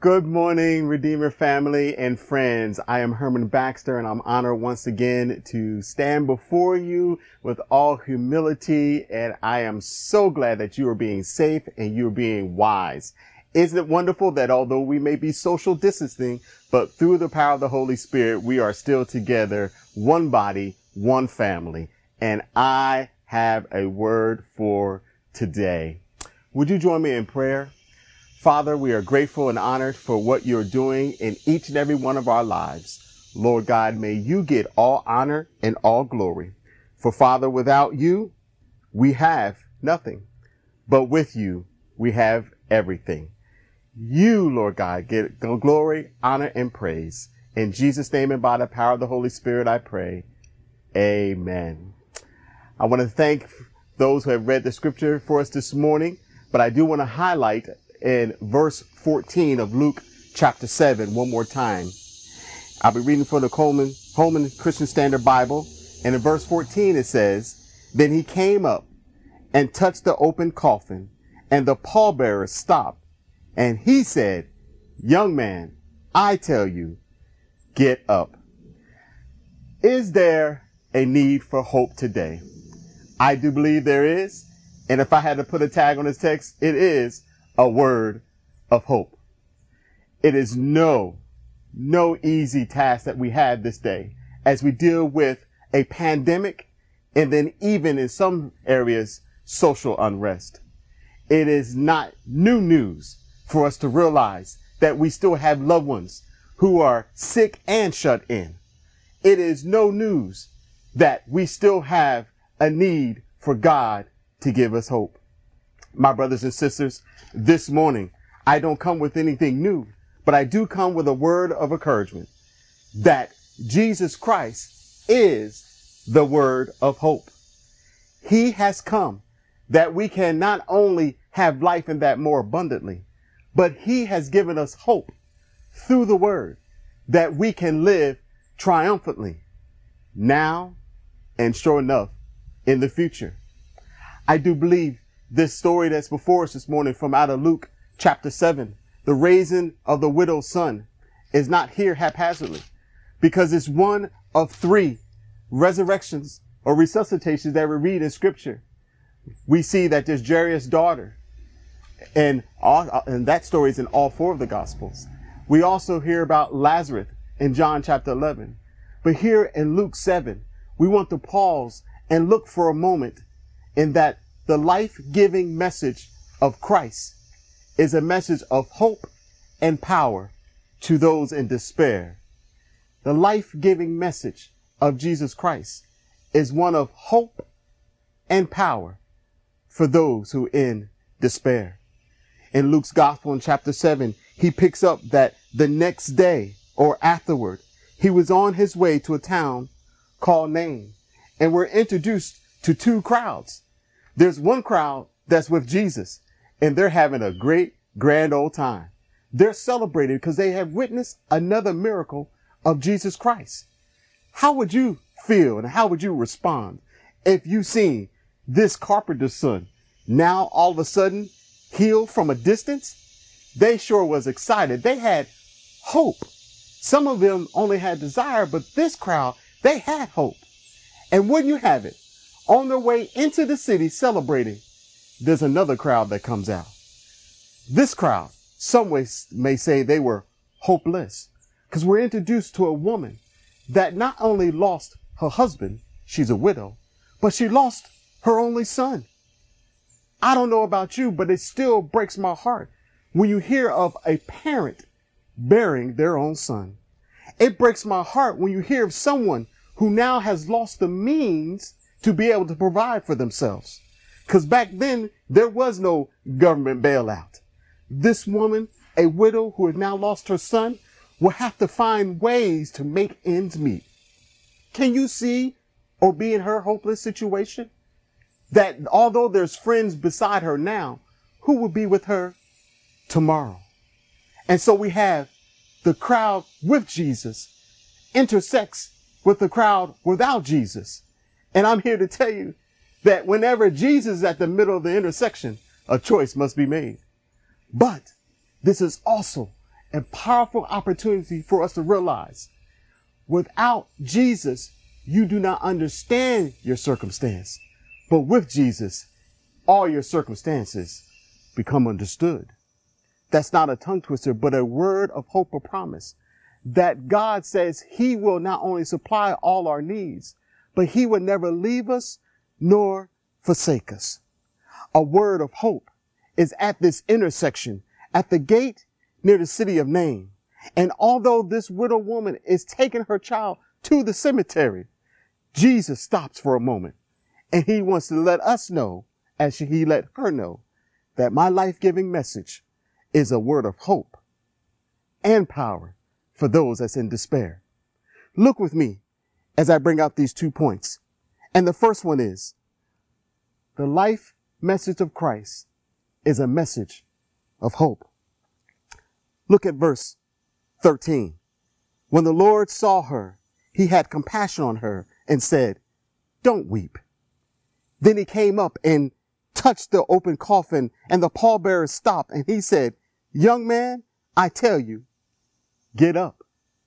Good morning, Redeemer family and friends. I am Herman Baxter, and I'm honored once again to stand before you with all humility. And I am so glad that you are being safe and you are being wise. Isn't it wonderful that although we may be social distancing, but through the power of the Holy Spirit, we are still together, one body, one family. And I have a word for today. Would you join me in prayer? Father, we are grateful and honored for what you're doing in each and every one of our lives. Lord God, may you get all honor and all glory. For Father, without you, we have nothing, but with you, we have everything. You, Lord God, get glory, honor, and praise. In Jesus' name and by the power of the Holy Spirit, I pray. Amen. I want to thank those who have read the scripture for us this morning, but I do want to highlight in verse 14 of Luke chapter 7 one more time. I'll be reading from the Holman Christian Standard Bible. And in verse 14 it says, "Then he came up and touched the open coffin, and the pallbearer stopped. And he said, 'Young man, I tell you, get up.'" Is there a need for hope today? I do believe there is. And if I had to put a tag on this text, it is a word of hope. It is no easy task that we have this day as we deal with a pandemic and then even in some areas, social unrest. It is not new news for us to realize that we still have loved ones who are sick and shut in. It is no news that we still have a need for God to give us hope. My brothers and sisters, this morning, I don't come with anything new, but I do come with a word of encouragement that Jesus Christ is the word of hope. He has come that we can not only have life and that more abundantly, but he has given us hope through the word that we can live triumphantly now and sure enough in the future. I do believe this story that's before us this morning from out of Luke chapter 7, the raising of the widow's son, is not here haphazardly because it's one of 3 resurrections or resuscitations that we read in scripture. We see that there's Jairus' daughter, and that story is in all 4 of the gospels. We also hear about Lazarus in John chapter 11. But here in Luke 7, we want to pause and look for a moment in that the life-giving message of Christ is a message of hope and power to those in despair. The life-giving message of Jesus Christ is one of hope and power for those who are in despair. In Luke's gospel in chapter 7, he picks up that the next day or afterward, he was on his way to a town called Nain, and we're introduced to 2 crowds. There's one crowd that's with Jesus, and they're having a great, grand old time. They're celebrating because they have witnessed another miracle of Jesus Christ. How would you feel and how would you respond if you seen this carpenter's son now all of a sudden healed from a distance? They sure was excited. They had hope. Some of them only had desire, but this crowd, they had hope. And wouldn't you have it? On their way into the city celebrating, there's another crowd that comes out. This crowd, some may say they were hopeless because we're introduced to a woman that not only lost her husband, she's a widow, but she lost her only son. I don't know about you, but it still breaks my heart when you hear of a parent burying their own son. It breaks my heart when you hear of someone who now has lost the means to be able to provide for themselves. Because back then, there was no government bailout. This woman, a widow who has now lost her son, will have to find ways to make ends meet. Can you see or be in her hopeless situation? That although there's friends beside her now, who will be with her tomorrow? And so we have the crowd with Jesus intersects with the crowd without Jesus. And I'm here to tell you that whenever Jesus is at the middle of the intersection, a choice must be made. But this is also a powerful opportunity for us to realize without Jesus, you do not understand your circumstance. But with Jesus, all your circumstances become understood. That's not a tongue twister, but a word of hope or promise that God says he will not only supply all our needs, but he will never leave us nor forsake us. A word of hope is at this intersection, at the gate near the city of Nain. And although this widow woman is taking her child to the cemetery, Jesus stops for a moment and he wants to let us know, as he let her know, that my life-giving message is a word of hope and power for those that's in despair. Look with me as I bring out these 2 points. And the first one is the life message of Christ is a message of hope. Look at verse 13. When the Lord saw her, he had compassion on her and said, "Don't weep." Then he came up and touched the open coffin, and the pallbearer stopped, and he said, "Young man, I tell you, get up."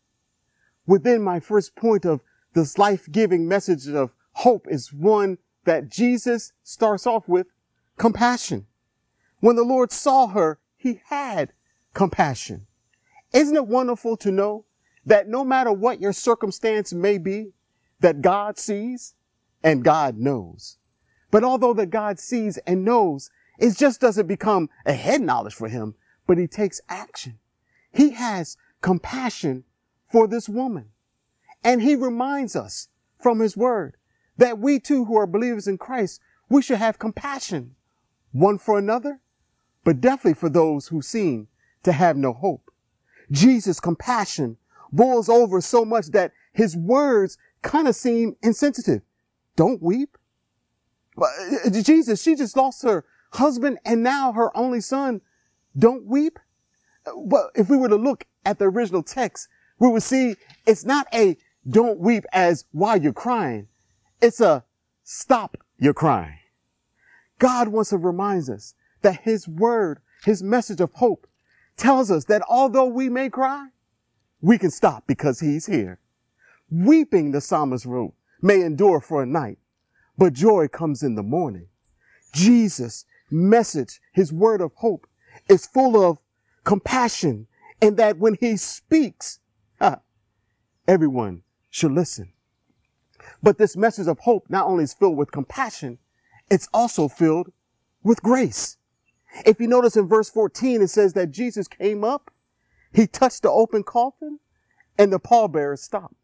Within my first point of this life-giving message of hope is one that Jesus starts off with compassion. When the Lord saw her, he had compassion. Isn't it wonderful to know that no matter what your circumstance may be, that God sees and God knows? But although that God sees and knows, it just doesn't become a head knowledge for him, but he takes action. He has compassion for this woman. And he reminds us from his word that we too who are believers in Christ, we should have compassion one for another, but definitely for those who seem to have no hope. Jesus' compassion boils over so much that his words kind of seem insensitive. Don't weep. Jesus, she just lost her husband and now her only son. Don't weep. But if we were to look at the original text, we would see it's not a don't weep as while you're crying. It's a stop your crying. God wants to remind us that his word, his message of hope tells us that although we may cry, we can stop because he's here. Weeping, the psalmist wrote, may endure for a night, but joy comes in the morning. Jesus' message, his word of hope, is full of compassion, and that when he speaks, everyone should listen. But this message of hope not only is filled with compassion, it's also filled with grace. If you notice in verse 14, it says that Jesus came up, he touched the open coffin, and the pallbearer stopped.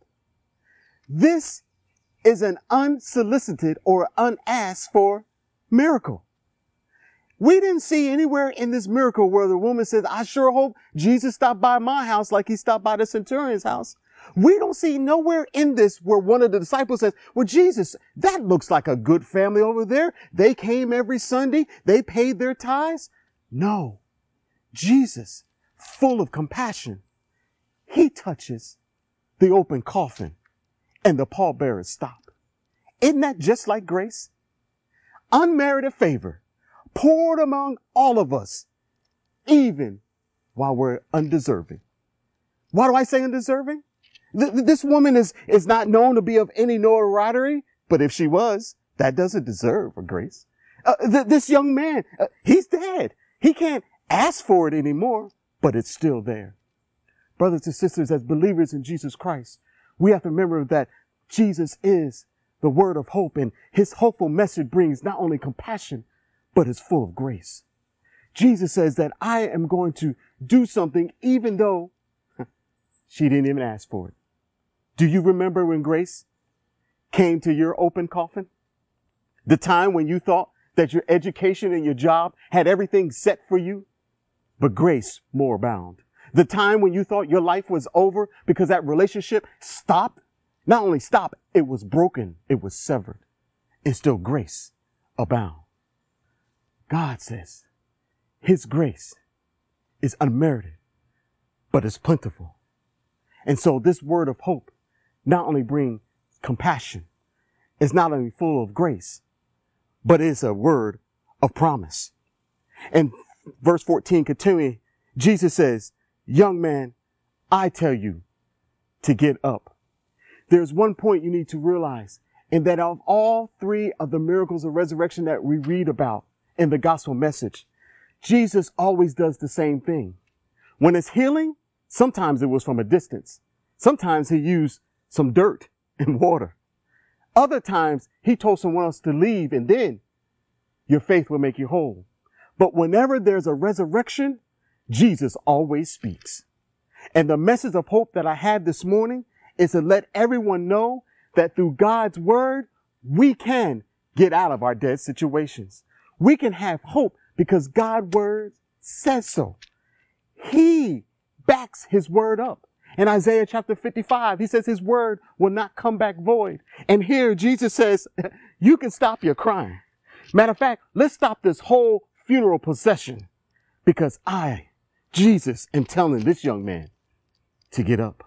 This is an unsolicited or unasked for miracle. We didn't see anywhere in this miracle where the woman says, "I sure hope Jesus stopped by my house like he stopped by the centurion's house." We don't see nowhere in this where one of the disciples says, "Well, Jesus, that looks like a good family over there. They came every Sunday. They paid their tithes." No, Jesus, full of compassion, he touches the open coffin and the pallbearers stop. Isn't that just like grace? Unmerited favor poured among all of us, even while we're undeserving. Why do I say undeserving? This woman is not known to be of any notoriety, but if she was, that doesn't deserve a grace. This young man, he's dead. He can't ask for it anymore, but it's still there. Brothers and sisters, as believers in Jesus Christ, we have to remember that Jesus is the word of hope, and his hopeful message brings not only compassion, but is full of grace. Jesus says that I am going to do something even though she didn't even ask for it. Do you remember when grace came to your open coffin? The time when you thought that your education and your job had everything set for you, but grace more abound. The time when you thought your life was over because that relationship stopped, not only stopped, it was broken, it was severed, and still grace abound. God says his grace is unmerited, but is plentiful. And so this word of hope not only brings compassion, it's not only full of grace, but it's a word of promise. And verse 14 continuing, Jesus says, young man, I tell you to get up. There's one point you need to realize, and that of all three of the miracles of resurrection that we read about in the gospel message, Jesus always does the same thing. When it's healing, sometimes it was from a distance. Sometimes he used some dirt and water. Other times he told someone else to leave and then your faith will make you whole. But whenever there's a resurrection, Jesus always speaks. And the message of hope that I had this morning is to let everyone know that through God's word, we can get out of our dead situations. We can have hope because God's word says so. He backs his word up. In Isaiah chapter 55, he says his word will not come back void. And here Jesus says, you can stop your crying. Matter of fact, let's stop this whole funeral procession because I, Jesus, am telling this young man to get up.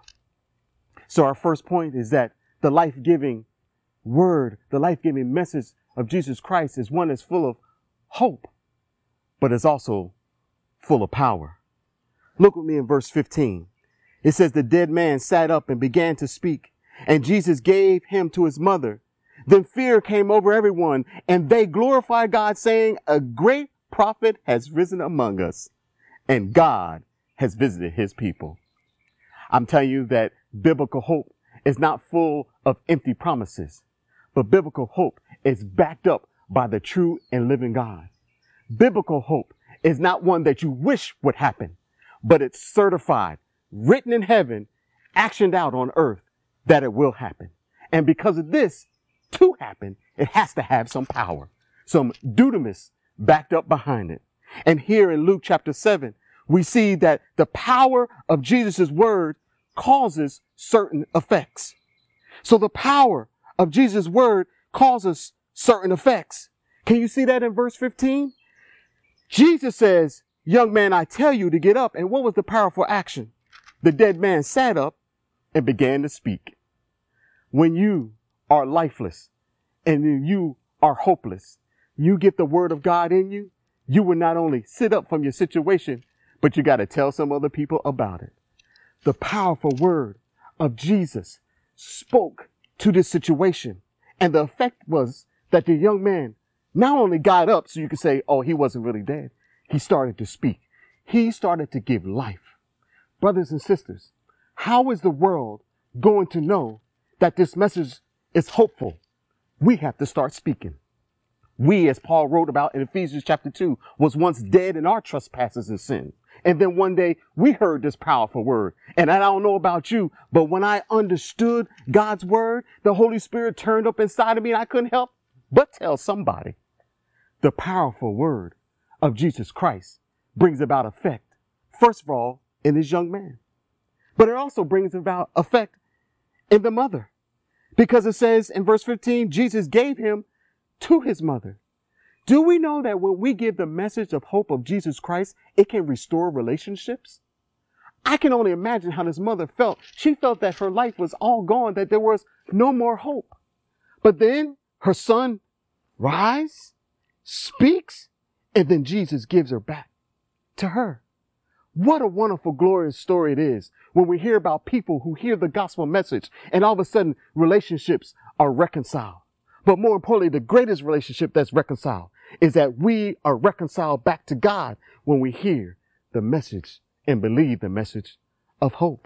So our first point is that the life-giving word, the life-giving message of Jesus Christ is one that's full of hope, but it's also full of power. Look with me in verse 15. It says the dead man sat up and began to speak, and Jesus gave him to his mother. Then fear came over everyone, and they glorified God, saying, a great prophet has risen among us, and God has visited his people. I'm telling you that biblical hope is not full of empty promises, but biblical hope is backed up by the true and living God. Biblical hope is not one that you wish would happen, but it's certified, written in heaven, actioned out on earth that it will happen. And because of this to happen, it has to have some power, some dunamis backed up behind it. And here in Luke chapter 7, we see that the power of Jesus' word causes certain effects. So the power of Jesus' word causes certain effects. Can you see that in verse 15? Jesus says, young man, I tell you to get up. And what was the powerful action? The dead man sat up and began to speak. When you are lifeless and you are hopeless, you get the word of God in you, you will not only sit up from your situation, but you got to tell some other people about it. The powerful word of Jesus spoke to this situation. And the effect was that the young man not only got up so you could say, oh, he wasn't really dead. He started to speak. He started to give life. Brothers and sisters, how is the world going to know that this message is hopeful? We have to start speaking. We, as Paul wrote about in Ephesians chapter 2, was once dead in our trespasses and sin. And then one day we heard this powerful word. And I don't know about you, but when I understood God's word, the Holy Spirit turned up inside of me and I couldn't help but tell somebody. The powerful word of Jesus Christ brings about effect, first of all, in this young man. But it also brings about effect in the mother. Because it says in verse 15, Jesus gave him to his mother. Do we know that when we give the message of hope of Jesus Christ, it can restore relationships? I can only imagine how this mother felt. She felt that her life was all gone, that there was no more hope. But then her son rise, speaks, and then Jesus gives her back to her. What a wonderful, glorious story it is when we hear about people who hear the gospel message and all of a sudden relationships are reconciled. But more importantly, the greatest relationship that's reconciled is that we are reconciled back to God when we hear the message and believe the message of hope.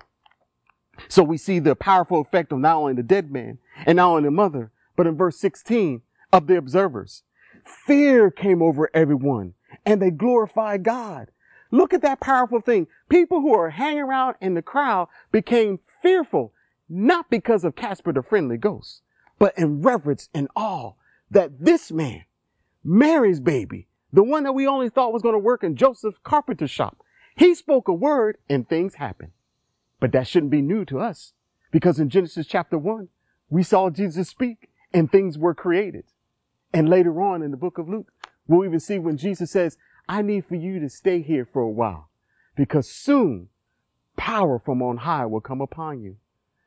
So we see the powerful effect of not only the dead man and not only the mother, but in verse 16 of the observers, fear came over everyone and they glorified God. Look at that powerful thing. People who are hanging around in the crowd became fearful, not because of Casper the Friendly Ghost, but in reverence and awe that this man, Mary's baby, the one that we only thought was going to work in Joseph's carpenter shop, he spoke a word and things happened. But that shouldn't be new to us because in Genesis chapter 1, we saw Jesus speak and things were created. And later on in the book of Luke, we'll even see when Jesus says, I need for you to stay here for a while because soon power from on high will come upon you.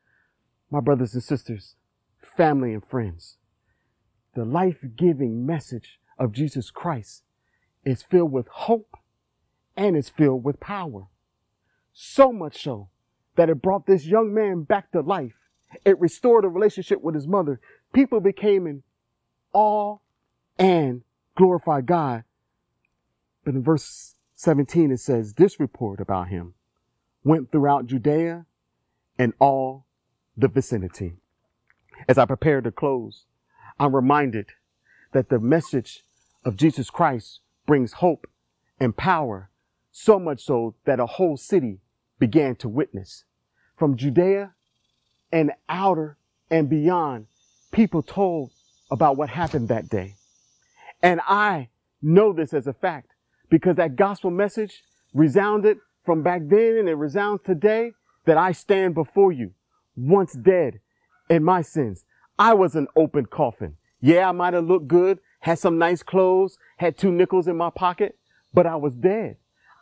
My brothers and sisters, family and friends, the life-giving message of Jesus Christ is filled with hope and it's filled with power. So much so that it brought this young man back to life. It restored a relationship with his mother. People became in awe and glorified God. But in verse 17, it says, this report about him went throughout Judea and all the vicinity. As I prepare to close, I'm reminded that the message of Jesus Christ brings hope and power, so much so that a whole city began to witness. From Judea and outer and beyond, people told about what happened that day. And I know this as a fact because that gospel message resounded from back then and it resounds today, that I stand before you, once dead in my sins. I was an open coffin. Yeah, I might have looked good, had some nice clothes, had 2 nickels in my pocket, but I was dead.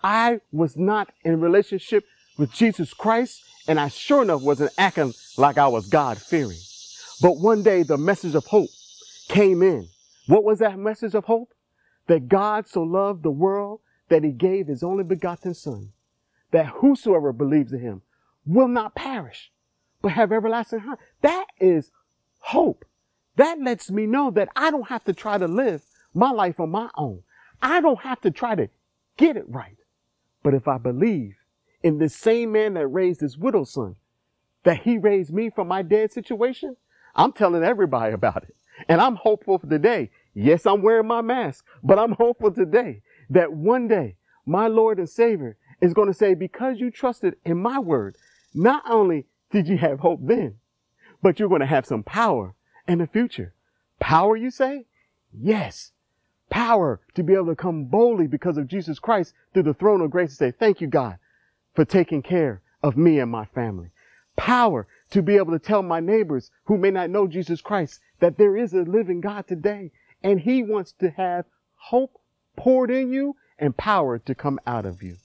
I was not in relationship with Jesus Christ, and I sure enough wasn't acting like I was God-fearing. But one day the message of hope came in. What was that message of hope? That God so loved the world that he gave his only begotten Son, that whosoever believes in him will not perish, but have everlasting life. That is hope. That lets me know that I don't have to try to live my life on my own. I don't have to try to get it right. But if I believe in this same man that raised his widow's son, that he raised me from my dead situation, I'm telling everybody about it. And I'm hopeful for today. Yes, I'm wearing my mask, but I'm hopeful today that one day my Lord and Savior is going to say, because you trusted in my word, not only did you have hope then, but you're going to have some power in the future. Power, you say? Yes. Power to be able to come boldly because of Jesus Christ through the throne of grace and say, thank you, God, for taking care of me and my family. Power to be able to tell my neighbors who may not know Jesus Christ that there is a living God today, and he wants to have hope poured in you and power to come out of you.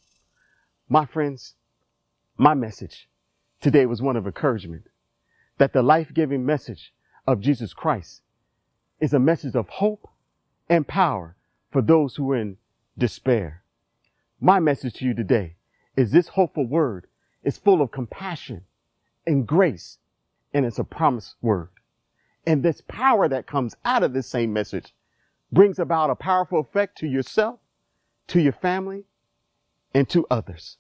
My friends, my message today was one of encouragement, that the life-giving message of Jesus Christ is a message of hope and power for those who are in despair. My message to you today is this hopeful word is full of compassion and grace, and it's a promised word. And this power that comes out of this same message brings about a powerful effect to yourself, to your family, and to others.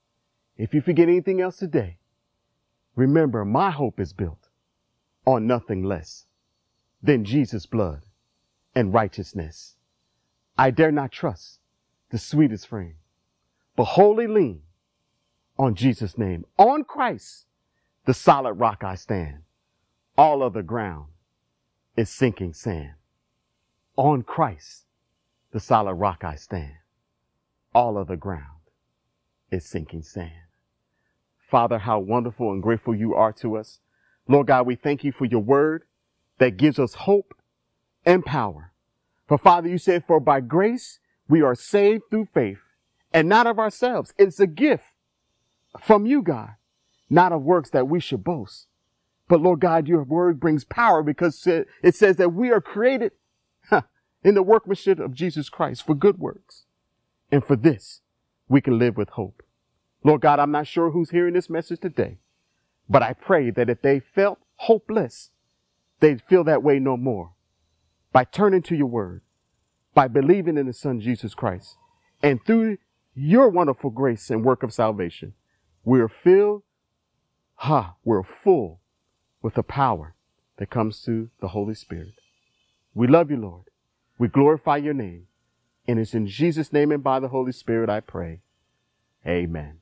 If you forget anything else today, remember my hope is built on nothing less than Jesus' blood and righteousness. I dare not trust the sweetest frame, but wholly lean on Jesus' name. On Christ, the solid rock I stand. All other ground is sinking sand. On Christ, the solid rock I stand. All other ground is sinking sand. Father, how wonderful and grateful you are to us. Lord God, we thank you for your word that gives us hope and power. For Father, you said, for by grace we are saved through faith, and not of ourselves. It's a gift from you, God, not of works that we should boast. But Lord God, your word brings power because it says that we are created in the workmanship of Jesus Christ for good works. And for this, we can live with hope. Lord God, I'm not sure who's hearing this message today, but I pray that if they felt hopeless, they'd feel that way no more. By turning to your word, by believing in the Son, Jesus Christ, and through your wonderful grace and work of salvation, we're full with the power that comes through the Holy Spirit. We love you, Lord. We glorify your name. And it's in Jesus' name and by the Holy Spirit I pray. Amen.